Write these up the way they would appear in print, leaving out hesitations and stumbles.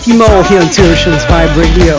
Matthew Mole here on Two Oceans Vibe Radio.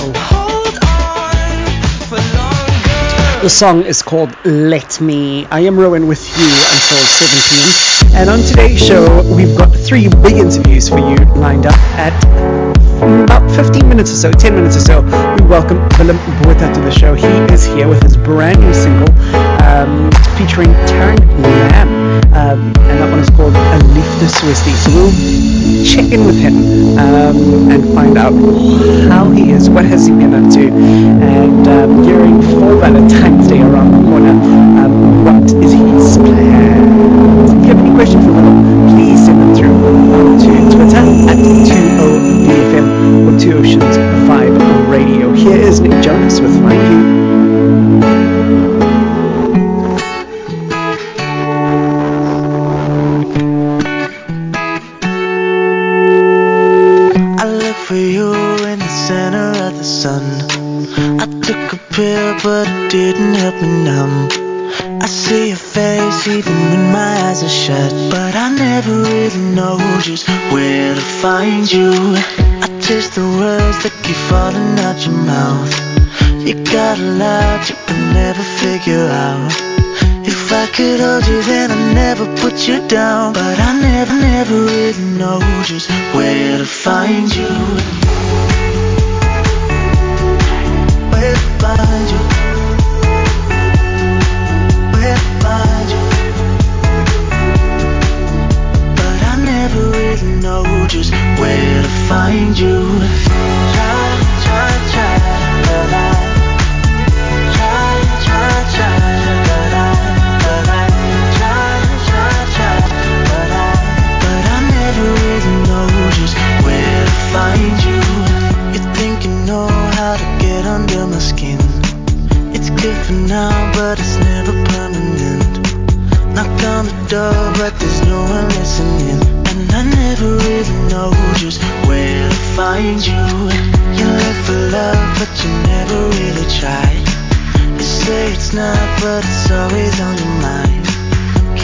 The song is called Let Me. I am Rowan with you until 7 p.m. And on today's show, we've got 3 big interviews for you lined up at about 15 minutes or so, 10 minutes or so. We welcome Willem Botha to the show. He is here with his brand new single featuring Taryn Lamb. And that one is called A Liefde Soos Die. So we'll check in with him and find out how he is, what has he been up to, and during for Valentine's Day around the corner, what is his plan? If you have any questions for Willem, please send them through to Twitter at 20BFM or 2 Oceans Vibe Radio. Here is Nick Jonas with Find You. But it didn't help me numb. I see your face even when my eyes are shut, but I never really know just where to find you. I taste the words that keep falling out your mouth. You got a lot you can never figure out. If I could hold you then I'd never put you down, but I never really know just where to find you. Where to find you? Where to find you?